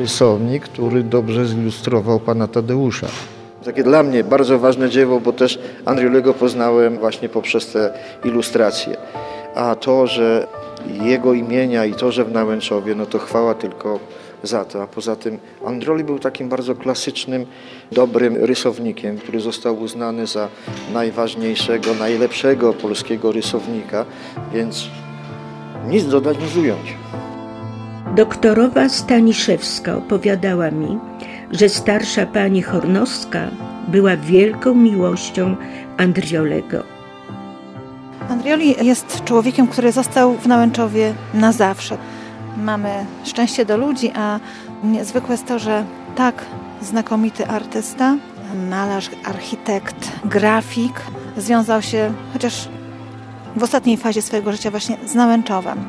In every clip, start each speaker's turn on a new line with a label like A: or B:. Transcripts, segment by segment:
A: rysownik, który dobrze zilustrował pana Tadeusza. Takie dla mnie bardzo ważne dzieło, bo też Andriolego poznałem właśnie poprzez te ilustracje. A to, że jego imienia i to, że w Nałęczowie, no to chwała tylko za to. A poza tym Andrioli był takim bardzo klasycznym, dobrym rysownikiem, który został uznany za najważniejszego, najlepszego polskiego rysownika, więc nic dodać, nic ująć.
B: Doktorowa Staniszewska opowiadała mi, że starsza pani Hornowska była wielką miłością Andriolego.
C: Andrioli jest człowiekiem, który został w Nałęczowie na zawsze. Mamy szczęście do ludzi, a niezwykłe jest to, że tak znakomity artysta, malarz, architekt, grafik związał się chociaż w ostatniej fazie swojego życia właśnie z Nałęczowem.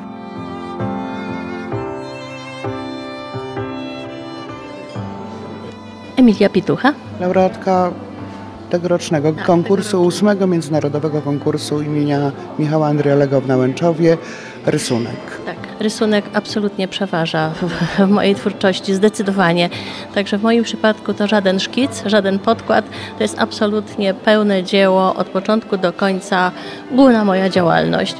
D: Emilia Pitucha.
E: Laureatka tegorocznego konkursu, 8. międzynarodowego konkursu imienia Michała Andriolego w Nałęczowie, rysunek.
D: Tak, rysunek absolutnie przeważa w mojej twórczości, zdecydowanie. Także w moim przypadku to żaden szkic, żaden podkład, to jest absolutnie pełne dzieło od początku do końca, główna moja działalność.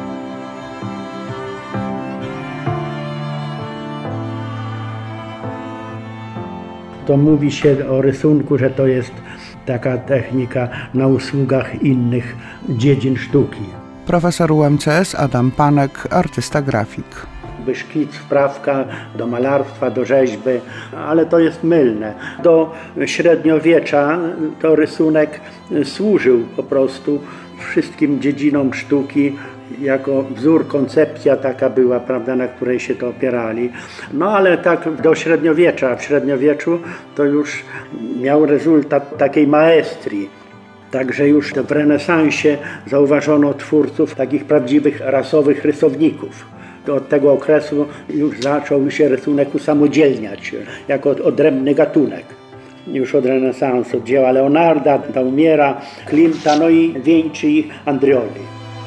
F: To mówi się o rysunku, że to jest taka technika na usługach innych dziedzin sztuki.
E: Profesor UMCS Adam Panek, artysta grafik.
F: Szkic, wprawka do malarstwa, do rzeźby, ale to jest mylne. Do średniowiecza to rysunek służył po prostu wszystkim dziedzinom sztuki jako wzór, koncepcja taka była, prawda, na której się to opierali. No ale tak do średniowiecza, w średniowieczu to już miał rezultat takiej maestrii. Także już w renesansie zauważono twórców takich prawdziwych rasowych rysowników. Od tego okresu już zaczął się rysunek usamodzielniać jako odrębny gatunek. Już od renesansu, od dzieła Leonarda, Daumiera, Klimta, no i wieńczy ich Andrioli.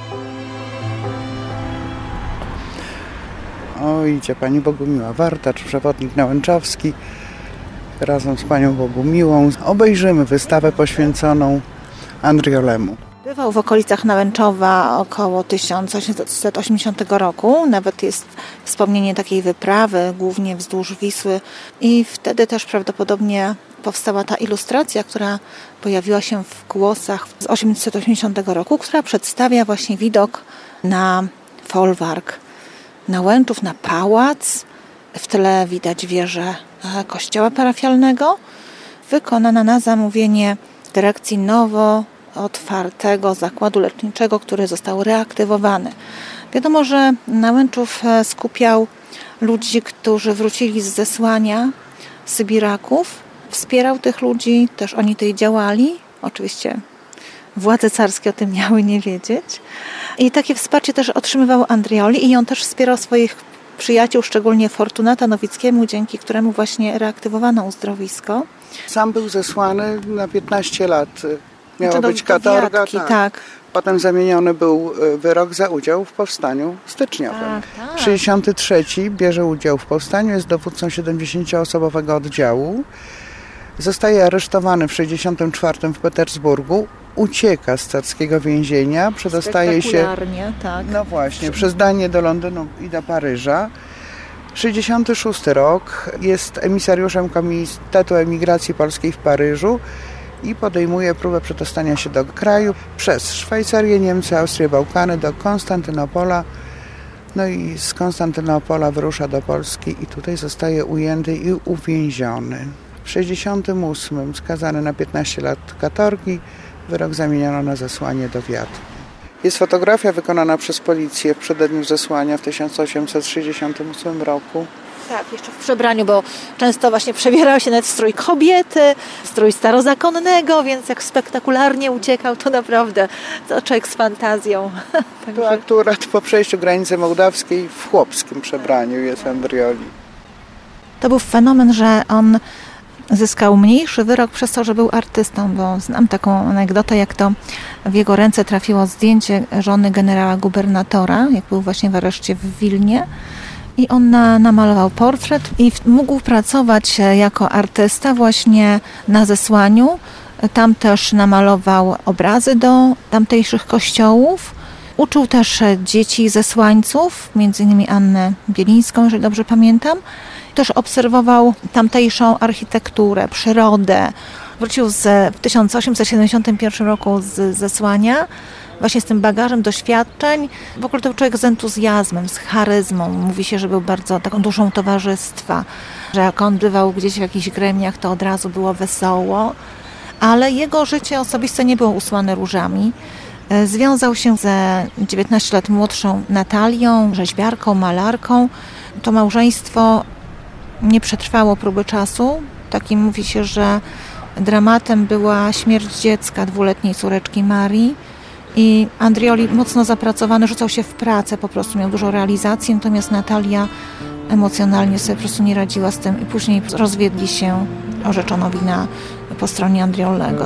E: O, idzie pani Bogumiła Wartacz, przewodnik nałęczowski. Razem z panią Bogumiłą obejrzymy wystawę poświęconą Andriolemu.
C: Bywał w okolicach Nałęczowa około 1880 roku. Nawet jest wspomnienie takiej wyprawy, głównie wzdłuż Wisły. I wtedy też prawdopodobnie powstała ta ilustracja, która pojawiła się w Głosach z 1880 roku, która przedstawia właśnie widok na folwark Nałęczów, na pałac. W tle widać wieżę kościoła parafialnego, wykonana na zamówienie dyrekcji nowo otwartego zakładu leczniczego, który został reaktywowany. Wiadomo, że Nałęczów skupiał ludzi, którzy wrócili z zesłania Sybiraków. Wspierał tych ludzi, też oni tutaj działali. Oczywiście władze carskie o tym miały nie wiedzieć. I takie wsparcie też otrzymywał Andrioli i on też wspierał swoich przyjaciół, szczególnie Fortunata Nowickiemu, dzięki któremu właśnie reaktywowano uzdrowisko.
E: Sam był zesłany na 15 lat. Miała być katorga.
C: Tak.
E: Potem zamieniony był wyrok za udział w powstaniu styczniowym.
C: Tak.
E: 63 bierze udział w powstaniu, jest dowódcą 70-osobowego oddziału. Zostaje aresztowany w 64 w Petersburgu. Ucieka z carskiego więzienia, przedostaje się
C: tak.
E: No właśnie, przez Danię do Londynu i do Paryża. 66 rok, jest emisariuszem Komitetu Emigracji Polskiej w Paryżu i podejmuje próbę przedostania się do kraju przez Szwajcarię, Niemcy, Austrię, Bałkany do Konstantynopola. No i z Konstantynopola wyrusza do Polski i tutaj zostaje ujęty i uwięziony. W 68 skazany na 15 lat katorgi, wyrok zamieniono na zesłanie do Wiatru. Jest fotografia wykonana przez policję w przededniu zesłania w 1868 roku.
C: Tak, jeszcze w przebraniu, bo często właśnie przebierał się nawet w strój kobiety, w strój starozakonnego, więc jak spektakularnie uciekał, to naprawdę to człowiek z fantazją.
E: To akurat po przejściu granicy mołdawskiej w chłopskim przebraniu jest Andrioli.
C: To był fenomen, że on zyskał mniejszy wyrok przez to, że był artystą, bo znam taką anegdotę, jak to w jego ręce trafiło zdjęcie żony generała gubernatora, jak był właśnie w areszcie w Wilnie i on namalował portret i mógł pracować jako artysta właśnie na zesłaniu. Tam też namalował obrazy do tamtejszych kościołów. Uczył też dzieci zesłańców, m.in. Annę Bielińską, jeżeli dobrze pamiętam. Też obserwował tamtejszą architekturę, przyrodę. Wrócił w 1871 roku z zesłania, właśnie z tym bagażem doświadczeń. W ogóle to był człowiek z entuzjazmem, z charyzmą. Mówi się, że był bardzo taką duszą towarzystwa, że jak on bywał gdzieś w jakichś gremiach, to od razu było wesoło. Ale jego życie osobiste nie było usłane różami. Związał się ze 19 lat młodszą Natalią, rzeźbiarką, malarką. To małżeństwo nie przetrwało próby czasu. Takim mówi się, że dramatem była śmierć dziecka, 2-letniej córeczki Marii. I Andrioli mocno zapracowany, rzucał się w pracę, po prostu miał dużo realizacji, natomiast Natalia emocjonalnie sobie po prostu nie radziła z tym i później rozwiedli się, orzeczono wina po stronie Andriolego.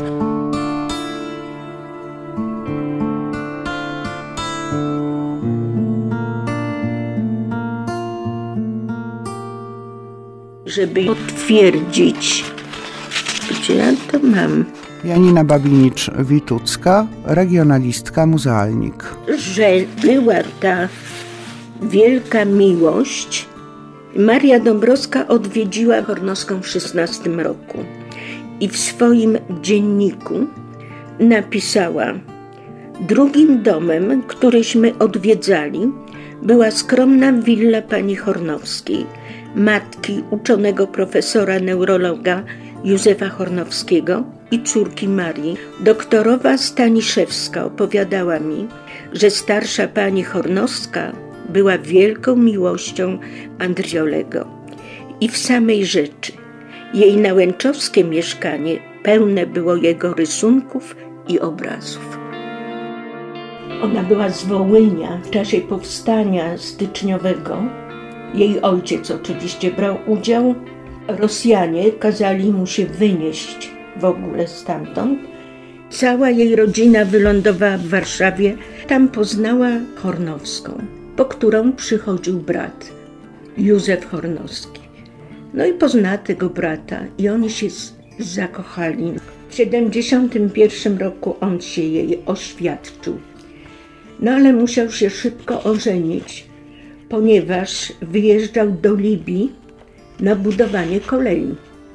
B: Żeby potwierdzić, gdzie ja to mam,
E: Janina Babinicz-Witucka, regionalistka, muzealnik.
B: że była ta wielka miłość. Maria Dąbrowska odwiedziła Hornowską w 16 roku i w swoim dzienniku napisała: drugim domem, któryśmy odwiedzali, była skromna willa pani Hornowskiej, matki uczonego profesora neurologa Józefa Hornowskiego i córki Marii. Doktorowa Staniszewska opowiadała mi, że starsza pani Hornowska była wielką miłością Andriolego. I w samej rzeczy jej nałęczowskie mieszkanie pełne było jego rysunków i obrazów. Ona była z Wołynia w czasie powstania styczniowego. Jej ojciec oczywiście brał udział. Rosjanie kazali mu się wynieść w ogóle stamtąd. Cała jej rodzina wylądowała w Warszawie. Tam poznała Hornowską, po którą przychodził brat Józef Hornowski. No i poznała tego brata i oni się zakochali. W 1971 roku on się jej oświadczył. No ale musiał się szybko ożenić, ponieważ wyjeżdżał do Libii na budowanie kolei.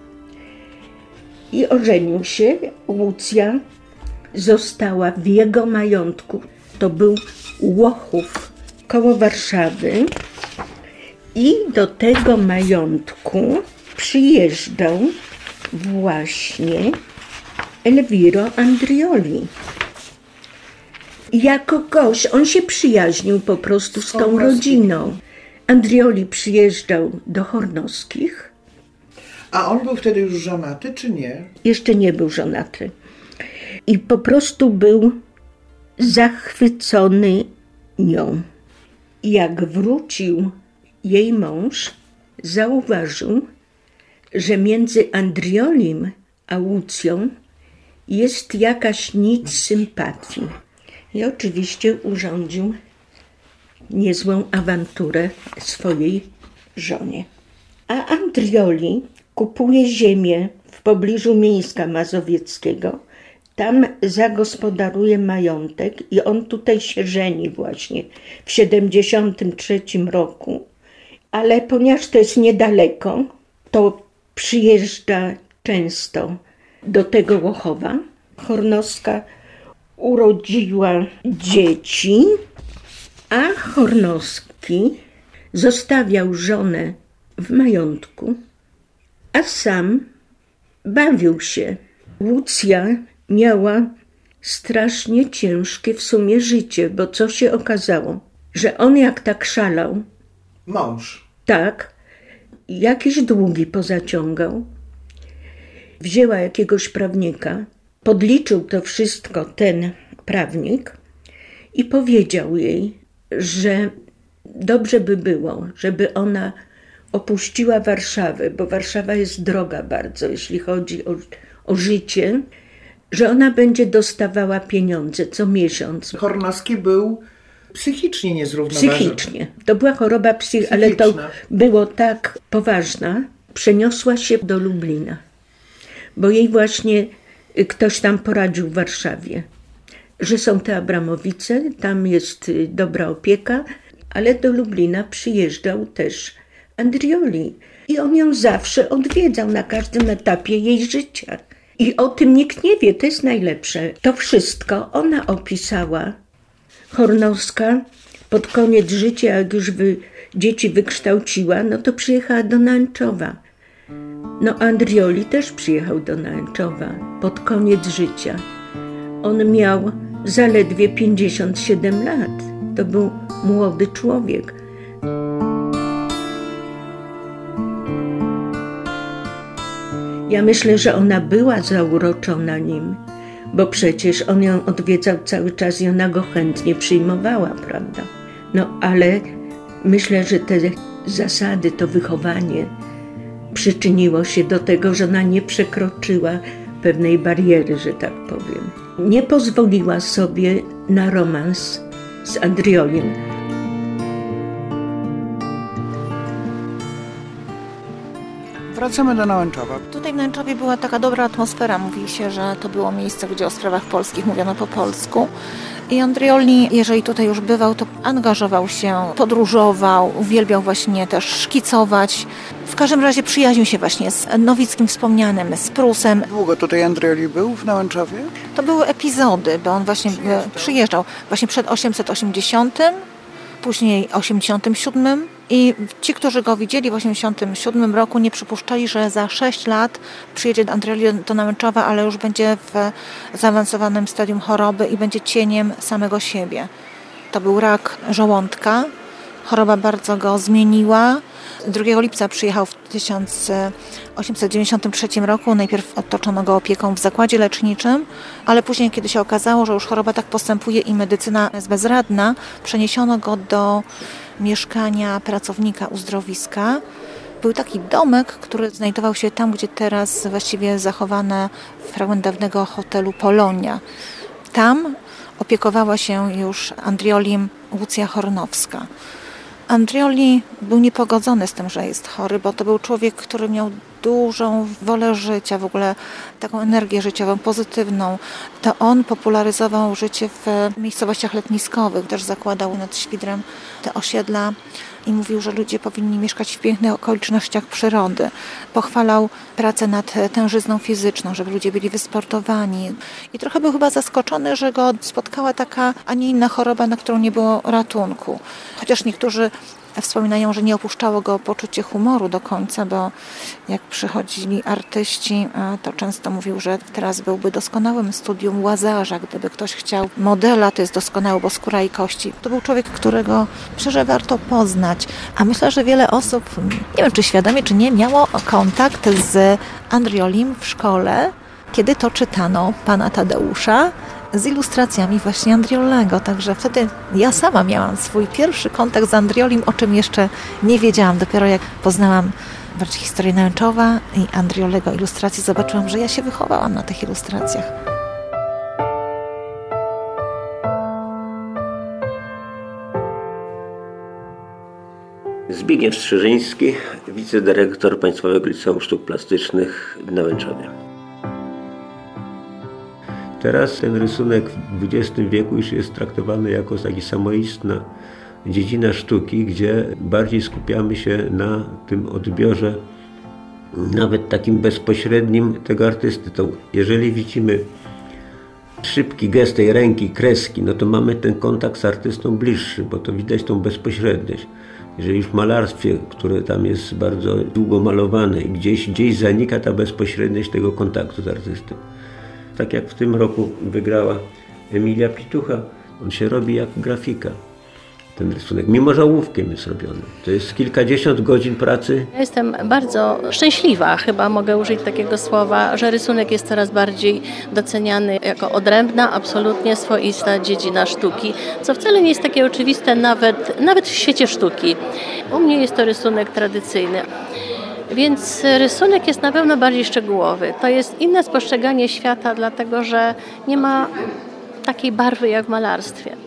B: I ożenił się. Łucja została w jego majątku. To był Łochów koło Warszawy. I do tego majątku przyjeżdżał właśnie Elviro Andrioli. Jako gość, on się przyjaźnił po prostu z tą rodziną. Andrioli przyjeżdżał do Hornowskich.
E: A on był wtedy już żonaty, czy nie?
B: Jeszcze nie był żonaty. I po prostu był zachwycony nią. Jak wrócił jej mąż, zauważył, że między Andriolim a Łucją jest jakaś nić sympatii. I oczywiście urządził niezłą awanturę swojej żonie. A Andrioli kupuje ziemię w pobliżu Mińska Mazowieckiego. Tam zagospodaruje majątek i on tutaj się żeni właśnie w 1973 roku. Ale ponieważ to jest niedaleko, to przyjeżdża często do tego Łochowa. Hornowska urodziła dzieci, a Hornowski zostawiał żonę w majątku, a sam bawił się. Łucja miała strasznie ciężkie w sumie życie, bo co się okazało, że on jak tak szalał,
E: Mąż.
B: tak, jakieś długi pozaciągał, wzięła jakiegoś prawnika, podliczył to wszystko ten prawnik i powiedział jej, że dobrze by było, żeby ona opuściła Warszawę, bo Warszawa jest droga bardzo, jeśli chodzi o życie, że ona będzie dostawała pieniądze co miesiąc.
E: Hornowski był
G: psychicznie niezrównoważona.
B: Psychicznie. To była choroba psychiczna, ale to było tak poważna. Przeniosła się do Lublina, bo jej właśnie ktoś tam poradził w Warszawie, że są te Abramowice, tam jest dobra opieka, ale do Lublina przyjeżdżał też Andrioli i on ją zawsze odwiedzał na każdym etapie jej życia. I o tym nikt nie wie, to jest najlepsze. To wszystko ona opisała, Hornowska, pod koniec życia, jak już dzieci wykształciła, no to przyjechała do Nęczowa. No Andrioli też przyjechał do Nęczowa pod koniec życia. On miał zaledwie 57 lat. To był młody człowiek. Ja myślę, że ona była zauroczona nim, bo przecież on ją odwiedzał cały czas i ona go chętnie przyjmowała, prawda? No ale myślę, że te zasady, to wychowanie przyczyniło się do tego, że ona nie przekroczyła pewnej bariery, że tak powiem. Nie pozwoliła sobie na romans z Andriolim.
E: Wracamy do Nałęczowa.
C: Tutaj w Nęczowie była taka dobra atmosfera. Mówi się, że to było miejsce, gdzie o sprawach polskich mówiono po polsku. I Andrioli, jeżeli tutaj już bywał, to angażował się, podróżował, uwielbiał właśnie też szkicować. W każdym razie przyjaźnił się właśnie z Nowickim wspomnianym, z Prusem.
E: Długo tutaj Andrioli był w Nałęczowie?
C: To były epizody, bo on właśnie przyjeżdżał właśnie przed 880, później 87 i ci, którzy go widzieli w 87 roku, nie przypuszczali, że za 6 lat przyjedzie Andrioli do Nałęczowa, ale już będzie w zaawansowanym stadium choroby i będzie cieniem samego siebie. To był rak żołądka. Choroba bardzo go zmieniła. 2 lipca przyjechał w 1893 roku. Najpierw otoczono go opieką w zakładzie leczniczym, ale później, kiedy się okazało, że już choroba tak postępuje i medycyna jest bezradna, przeniesiono go do mieszkania pracownika uzdrowiska. Był taki domek, który znajdował się tam, gdzie teraz właściwie zachowany fragment dawnego hotelu Polonia. Tam opiekowała się już Andriolim Łucja Hornowska. Andrioli był niepogodzony z tym, że jest chory, bo to był człowiek, który miał dużą wolę życia, w ogóle taką energię życiową, pozytywną. To on popularyzował życie w miejscowościach letniskowych, też zakładał nad Świdrem te osiedla i mówił, że ludzie powinni mieszkać w pięknych okolicznościach przyrody. Pochwalał pracę nad tężyzną fizyczną, żeby ludzie byli wysportowani. I trochę był chyba zaskoczony, że go spotkała taka, a nie inna choroba, na którą nie było ratunku. Chociaż niektórzy wspominają, że nie opuszczało go poczucie humoru do końca, bo jak przychodzili artyści, to często mówił, że teraz byłby doskonałym studium Łazarza. Gdyby ktoś chciał modela, to jest doskonały, bo skóra i kości. To był człowiek, którego myślę, że warto poznać. A myślę, że wiele osób, nie wiem czy świadomie, czy nie, miało kontakt z Andriolim w szkole, kiedy to czytano pana Tadeusza z ilustracjami właśnie Andriolego. Także wtedy ja sama miałam swój pierwszy kontakt z Andriolim, o czym jeszcze nie wiedziałam. Dopiero jak poznałam bardziej historię Nęczowa i Andriolego ilustracji, zobaczyłam, że ja się wychowałam na tych ilustracjach.
H: Zbigniew Strzyżyński, wicedyrektor Państwowego Liceum Sztuk Plastycznych w Nałęczowie. Teraz ten rysunek w XX wieku już jest traktowany jako taki samoistna dziedzina sztuki, gdzie bardziej skupiamy się na tym odbiorze, nawet takim bezpośrednim tego artysty. To jeżeli widzimy szybki gest tej ręki, kreski, no to mamy ten kontakt z artystą bliższy, bo to widać tą bezpośredniość. Jeżeli już w malarstwie, które tam jest bardzo długo malowane i gdzieś zanika ta bezpośredniość tego kontaktu z artystą. Tak jak w tym roku wygrała Emilia Pitucha, on się robi jak grafika, ten rysunek, mimo że ołówkiem jest robiony. To jest kilkadziesiąt godzin pracy.
D: Ja jestem bardzo szczęśliwa, chyba mogę użyć takiego słowa, że rysunek jest coraz bardziej doceniany jako odrębna, absolutnie swoista dziedzina sztuki, co wcale nie jest takie oczywiste nawet w świecie sztuki. U mnie jest to rysunek tradycyjny. Więc rysunek jest na pewno bardziej szczegółowy. To jest inne spostrzeganie świata, dlatego że nie ma takiej barwy jak w malarstwie.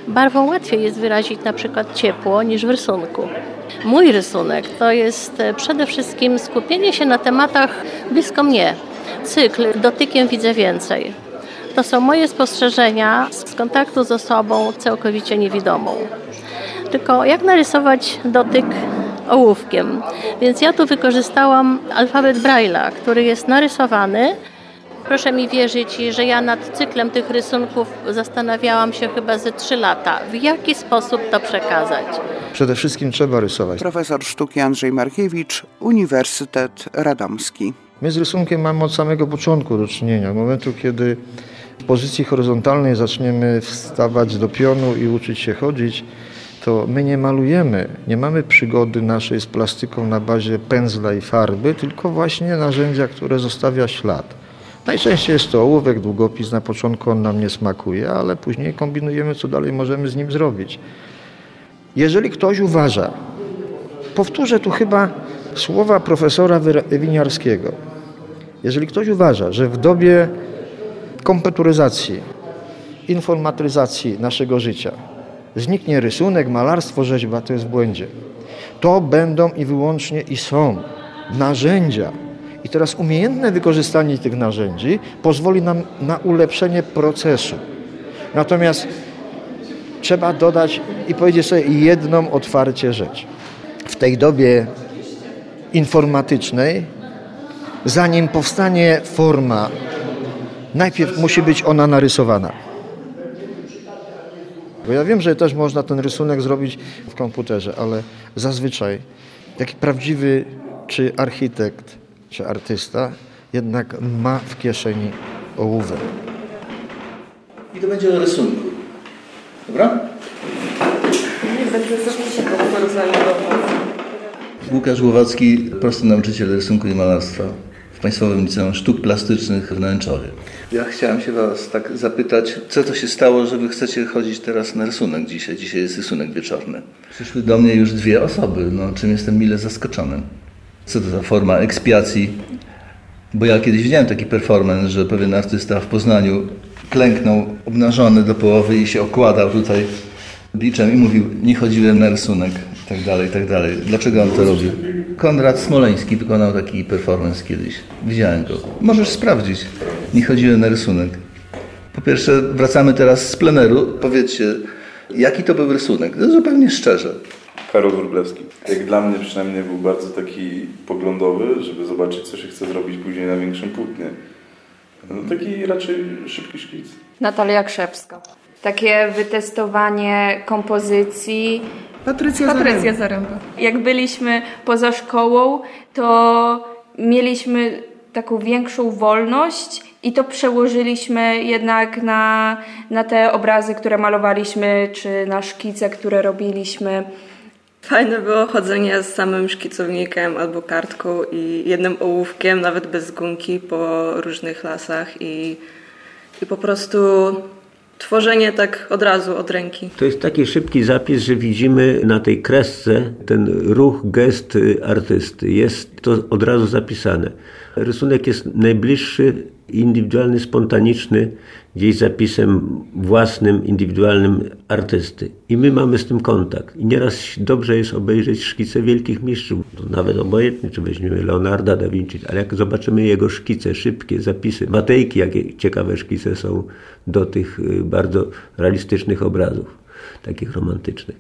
D: Barwą łatwiej jest wyrazić na przykład ciepło niż w rysunku. Mój rysunek to jest przede wszystkim skupienie się na tematach blisko mnie. Cykl Dotykiem widzę więcej. To są moje spostrzeżenia z kontaktu z osobą całkowicie niewidomą. Tylko jak narysować dotyk ołówkiem? Więc ja tu wykorzystałam alfabet Braille'a, który jest narysowany. Proszę mi wierzyć, że ja nad cyklem tych rysunków zastanawiałam się chyba ze 3 lata. W jaki sposób to przekazać?
A: Przede wszystkim trzeba rysować.
E: Profesor sztuki Andrzej Markiewicz, Uniwersytet Radomski.
A: My z rysunkiem mamy od samego początku do czynienia. Od momentu, kiedy w pozycji horyzontalnej zaczniemy wstawać do pionu i uczyć się chodzić, to my nie malujemy, nie mamy przygody naszej z plastyką na bazie pędzla i farby, tylko właśnie narzędzia, które zostawia ślad. Najczęściej jest to ołówek, długopis, na początku on nam nie smakuje, ale później kombinujemy, co dalej możemy z nim zrobić. Jeżeli ktoś uważa, powtórzę tu chyba słowa profesora Winiarskiego, jeżeli ktoś uważa, że w dobie komputeryzacji, informatyzacji naszego życia zniknie rysunek, malarstwo, rzeźba, to jest w błędzie. To będą i wyłącznie i są narzędzia. I teraz umiejętne wykorzystanie tych narzędzi pozwoli nam na ulepszenie procesu. Natomiast trzeba dodać i powiedzieć sobie jedną otwarcie rzecz. W tej dobie informatycznej, zanim powstanie forma, najpierw musi być ona narysowana. Bo ja wiem, że też można ten rysunek zrobić w komputerze, ale zazwyczaj taki prawdziwy czy architekt, czy artysta jednak ma w kieszeni ołówek.
G: I to będzie o rysunku. Dobra? Łukasz Głowacki, prosty nauczyciel rysunku i malarstwa w Państwowym Liceum Sztuk Plastycznych w Nęczowie. Ja chciałem się Was tak zapytać, co to się stało, że Wy chcecie chodzić teraz na rysunek dzisiaj? Dzisiaj jest rysunek wieczorny. Przyszły do mnie już 2 osoby, czym jestem mile zaskoczony. Co to za forma ekspiacji? Bo ja kiedyś widziałem taki performance, że pewien artysta w Poznaniu klęknął obnażony do połowy i się okładał tutaj biczem i mówił, nie chodziłem na rysunek i tak dalej, i tak dalej. Dlaczego on to robił? Konrad Smoleński wykonał taki performance kiedyś. Widziałem go. Możesz sprawdzić. Nie chodziłem na rysunek. Po pierwsze, wracamy teraz z pleneru. Powiedzcie, jaki to był rysunek? No, zupełnie szczerze.
I: Karol Wróblewski. Jak dla mnie przynajmniej był bardzo taki poglądowy, żeby zobaczyć, co się chce zrobić później na większym płótnie. Taki raczej szybki szkic.
J: Natalia Krzewska. Takie wytestowanie kompozycji.
E: Patrycja
J: Zaręba. Jak byliśmy poza szkołą, to mieliśmy taką większą wolność i to przełożyliśmy jednak na te obrazy, które malowaliśmy, czy na szkice, które robiliśmy.
K: Fajne było chodzenie z samym szkicownikiem albo kartką i jednym ołówkiem, nawet bez gumki, po różnych lasach i po prostu tworzenie tak od razu, od ręki.
H: To jest taki szybki zapis, że widzimy na tej kresce ten ruch, gest artysty. Jest to od razu zapisane. Rysunek jest najbliższy, indywidualny, spontaniczny, gdzieś zapisem własnym, indywidualnym artysty. I my mamy z tym kontakt. I nieraz dobrze jest obejrzeć szkice wielkich mistrzów. To nawet obojętnie, czy weźmiemy Leonarda da Vinci, ale jak zobaczymy jego szkice, szybkie zapisy, Matejki, jakie ciekawe szkice są do tych bardzo realistycznych obrazów, takich romantycznych.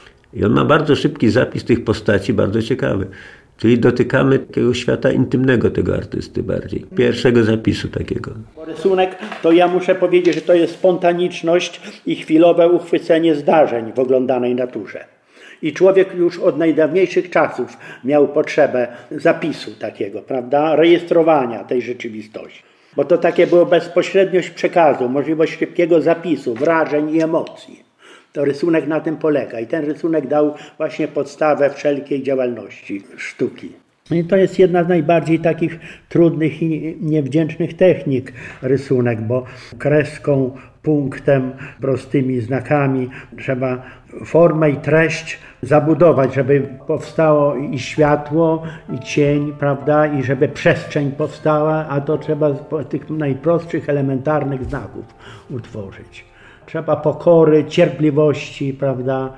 H: I on ma bardzo szybki zapis tych postaci, bardzo ciekawy. Czyli dotykamy takiego świata intymnego tego artysty bardziej. Pierwszego zapisu takiego.
F: Rysunek, to ja muszę powiedzieć, że to jest spontaniczność i chwilowe uchwycenie zdarzeń w oglądanej naturze. I człowiek już od najdawniejszych czasów miał potrzebę zapisu takiego, prawda? Rejestrowania tej rzeczywistości. Bo to takie było bezpośredniość przekazu, możliwość szybkiego zapisu, wrażeń i emocji. To rysunek na tym polega i ten rysunek dał właśnie podstawę wszelkiej działalności sztuki. I to jest jedna z najbardziej takich trudnych i niewdzięcznych technik rysunek, bo kreską, punktem, prostymi znakami trzeba formę i treść zabudować, żeby powstało i światło, i cień, prawda, i żeby przestrzeń powstała, a to trzeba z tych najprostszych, elementarnych znaków utworzyć. Trzeba pokory, cierpliwości, prawda?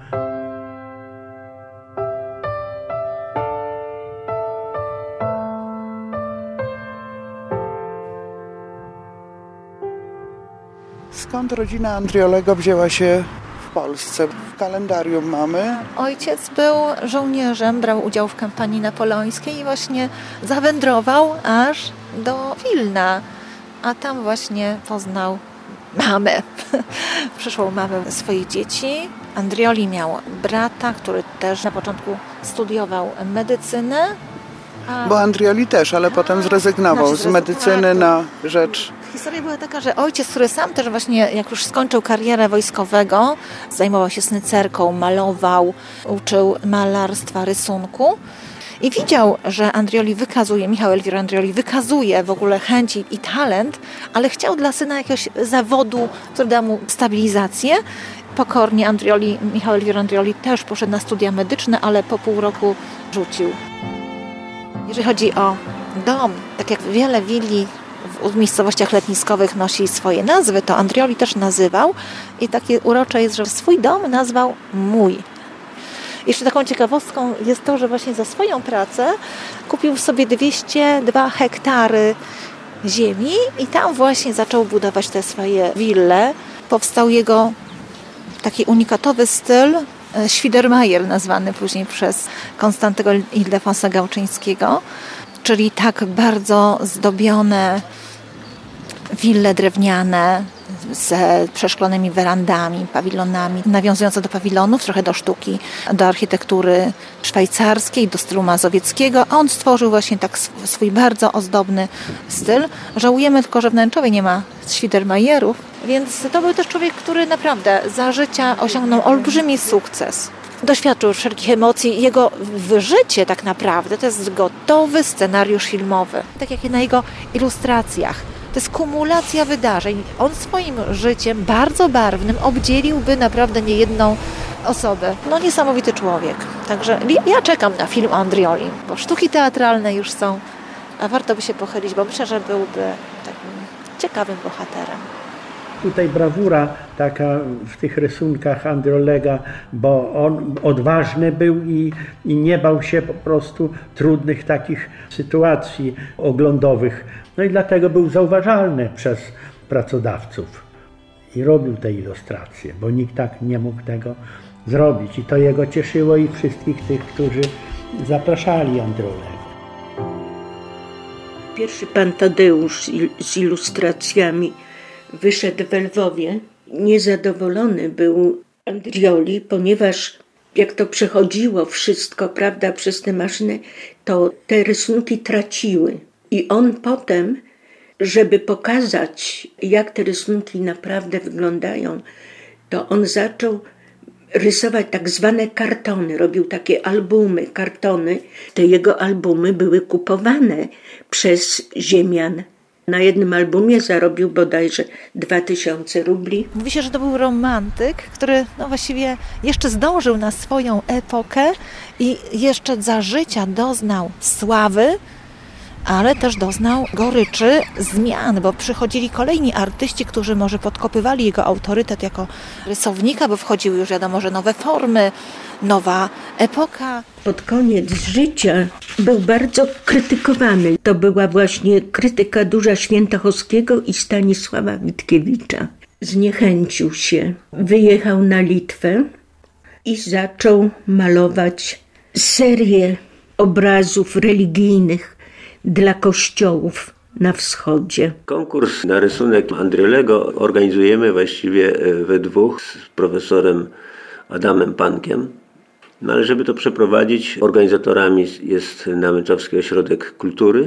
E: Skąd rodzina Andriolego wzięła się w Polsce? W kalendarium mamy.
C: Ojciec był żołnierzem, brał udział w kampanii napoleońskiej i właśnie zawędrował aż do Wilna, a tam właśnie poznał mamę, przyszłą mamę swoich dzieci. Andrioli miał brata, który też na początku studiował medycynę.
E: Bo Andrioli też, ale potem zrezygnował z medycyny na rzecz...
C: Historia była taka, że ojciec, który sam też właśnie, jak już skończył karierę wojskowego, zajmował się snycerką, malował, uczył malarstwa, rysunku i widział, że Michał Elwiro Andrioli wykazuje w ogóle chęć i talent, ale chciał dla syna jakiegoś zawodu, który da mu stabilizację. Pokornie Michał Elwiro Andrioli też poszedł na studia medyczne, ale po pół roku rzucił. Jeżeli chodzi o dom, tak jak wiele willi w miejscowościach letniskowych nosi swoje nazwy, to Andrioli też nazywał i takie urocze jest, że swój dom nazwał mój. Jeszcze taką ciekawostką jest to, że właśnie za swoją pracę kupił sobie 202 hektary ziemi i tam właśnie zaczął budować te swoje wille. Powstał jego taki unikatowy styl, Świdermajer, nazwany później przez Konstantego Ildefonsa Gałczyńskiego, czyli tak bardzo zdobione wille drewniane z przeszklonymi werandami, pawilonami, nawiązujące do pawilonów, trochę do sztuki, do architektury szwajcarskiej, do stylu mazowieckiego. On stworzył właśnie tak swój bardzo ozdobny styl. Żałujemy tylko, że w Nęczowie nie ma Świdermajerów, więc to był też człowiek, który naprawdę za życia osiągnął olbrzymi sukces. Doświadczył wszelkich emocji. Jego życie tak naprawdę to jest gotowy scenariusz filmowy, tak jak i na jego ilustracjach. To jest kumulacja wydarzeń. On swoim życiem bardzo barwnym obdzieliłby naprawdę niejedną osobę. No niesamowity człowiek. Także ja czekam na film o Andrioli, bo sztuki teatralne już są, a warto by się pochylić, bo myślę, że byłby takim ciekawym bohaterem.
F: Tutaj brawura taka w tych rysunkach Andriolega, bo on odważny był i nie bał się po prostu trudnych takich sytuacji oglądowych. No i dlatego był zauważalny przez pracodawców i robił te ilustracje, bo nikt tak nie mógł tego zrobić. I to jego cieszyło i wszystkich tych, którzy zapraszali Andriolego.
B: Pierwszy pan Tadeusz z ilustracjami wyszedł w Lwowie. Niezadowolony był Andrioli, ponieważ jak to przechodziło wszystko, prawda, przez te maszyny, to te rysunki traciły. I on potem, żeby pokazać, jak te rysunki naprawdę wyglądają, to on zaczął rysować tak zwane kartony. Robił takie albumy, kartony. Te jego albumy były kupowane przez ziemian. Na jednym albumie zarobił bodajże 2000 rubli.
C: Mówi się, że to był romantyk, który właściwie jeszcze zdążył na swoją epokę i jeszcze za życia doznał sławy, ale też doznał goryczy zmian, bo przychodzili kolejni artyści, którzy może podkopywali jego autorytet jako rysownika, bo wchodziły już wiadomo, że nowe formy, nowa epoka.
B: Pod koniec życia był bardzo krytykowany. To była właśnie krytyka Duża Świętochowskiego i Stanisława Witkiewicza. Zniechęcił się, wyjechał na Litwę i zaczął malować serię obrazów religijnych dla kościołów na wschodzie.
H: Konkurs na rysunek Andriolego organizujemy właściwie we dwóch z profesorem Adamem Pankiem. No ale żeby to przeprowadzić, organizatorami jest Nałęczowski Ośrodek Kultury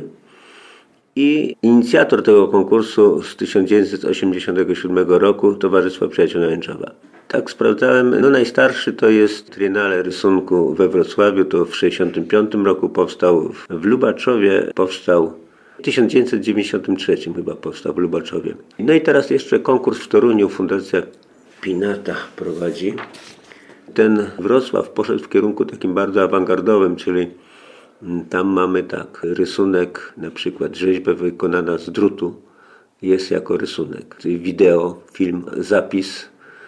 H: i inicjator tego konkursu z 1987 roku Towarzystwo Przyjaciół Nałęczowa. Tak sprawdzałem, najstarszy to jest Triennale Rysunku we Wrocławiu, to w 1965 roku powstał, w Lubaczowie powstał, w 1993 chyba powstał w Lubaczowie. No i teraz jeszcze konkurs w Toruniu, Fundacja Pinata prowadzi. Ten Wrocław poszedł w kierunku takim bardzo awangardowym, czyli tam mamy tak, rysunek, na przykład rzeźba wykonana z drutu jest jako rysunek, czyli wideo, film, zapis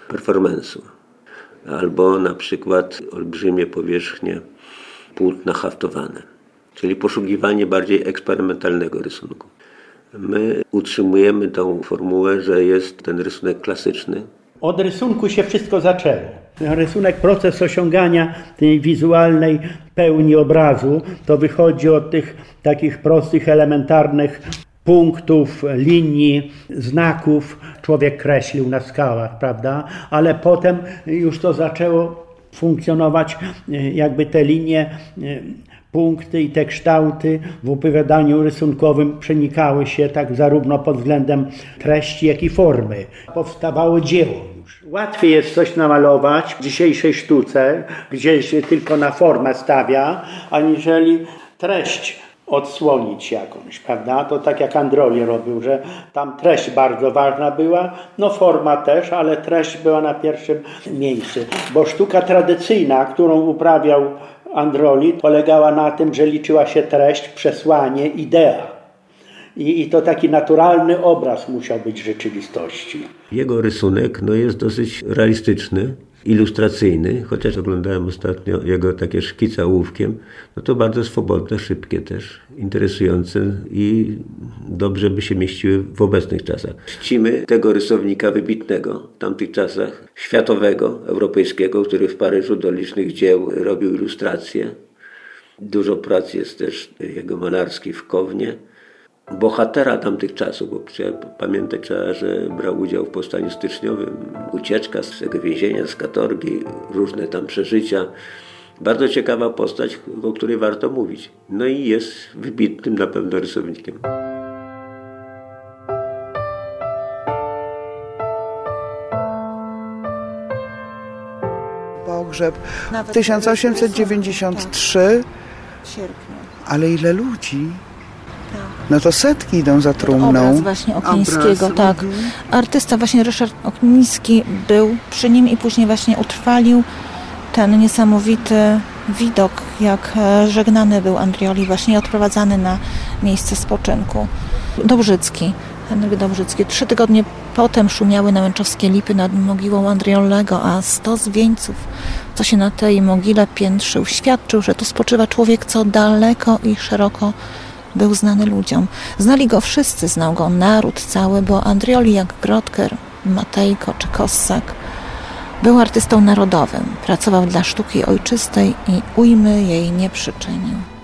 H: performance'u. Albo na przykład olbrzymie powierzchnie płótna haftowane, czyli poszukiwanie bardziej eksperymentalnego rysunku. My utrzymujemy tą formułę, że jest ten rysunek klasyczny.
F: Od rysunku się wszystko zaczęło. Rysunek, proces osiągania tej wizualnej pełni obrazu, to wychodzi od tych takich prostych, elementarnych punktów, linii, znaków. Człowiek kreślił na skałach, prawda? Ale potem już to zaczęło funkcjonować, jakby te linie, punkty i te kształty w opowiadaniu rysunkowym przenikały się tak zarówno pod względem treści, jak i formy. Powstawało dzieło już. Łatwiej jest coś namalować w dzisiejszej sztuce, gdzie się tylko na formę stawia, aniżeli treść odsłonić jakąś, prawda? To tak jak Androli robił, że tam treść bardzo ważna była, no forma też, ale treść była na pierwszym miejscu. Bo sztuka tradycyjna, którą uprawiał Androli, polegała na tym, że liczyła się treść, przesłanie, idea. I to taki naturalny obraz musiał być rzeczywistości.
H: Jego rysunek jest dosyć realistyczny, ilustracyjny, chociaż oglądałem ostatnio jego takie szkice ołówkiem, to bardzo swobodne, szybkie też, interesujące i dobrze by się mieściły w obecnych czasach. Czcimy tego rysownika wybitnego w tamtych czasach, światowego, europejskiego, który w Paryżu do licznych dzieł robił ilustracje. Dużo prac jest też jego malarskich w Kownie. Bohatera tamtych czasów, bo pamiętać trzeba, że brał udział w powstaniu styczniowym, ucieczka z tego więzienia, z katorgi, różne tam przeżycia. Bardzo ciekawa postać, o której warto mówić. I jest wybitnym na pewno rysownikiem.
E: Pogrzeb 1893,
C: w sierpniu.
E: Ale ile ludzi? To setki idą za trumną.
C: Obraz właśnie Oknińskiego, tak. Artysta właśnie Ryszard Okniński był przy nim i później właśnie utrwalił ten niesamowity widok, jak żegnany był Andrioli, właśnie odprowadzany na miejsce spoczynku. Dobrzycki, Henryk Dobrzycki. 3 tygodnie potem szumiały nałęczowskie lipy nad mogiłą Andriolego, a 100 wieńców, co się na tej mogile piętrzył, świadczył, że tu spoczywa człowiek, co daleko i szeroko był znany ludziom. Znali go wszyscy, znał go naród cały, bo Andrioli jak Grotker, Matejko czy Kossak był artystą narodowym. Pracował dla sztuki ojczystej i ujmy jej nie przyczynił.